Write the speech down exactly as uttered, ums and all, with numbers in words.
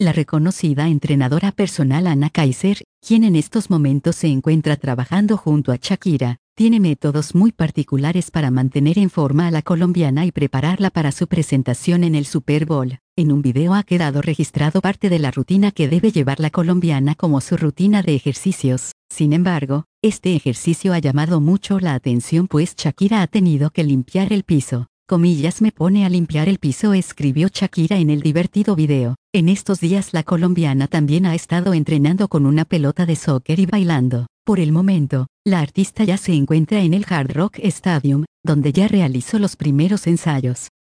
La reconocida entrenadora personal Ana Kaiser, quien en estos momentos se encuentra trabajando junto a Shakira, tiene métodos muy particulares para mantener en forma a la colombiana y prepararla para su presentación en el Super Bowl. En un video ha quedado registrado parte de la rutina que debe llevar la colombiana como su rutina de ejercicios. Sin embargo, este ejercicio ha llamado mucho la atención pues Shakira ha tenido que limpiar el piso. Comillas me pone a limpiar el piso, escribió Shakira en el divertido video. En estos días la colombiana también ha estado entrenando con una pelota de soccer y bailando. Por el momento, la artista ya se encuentra en el Hard Rock Stadium, donde ya realizó los primeros ensayos.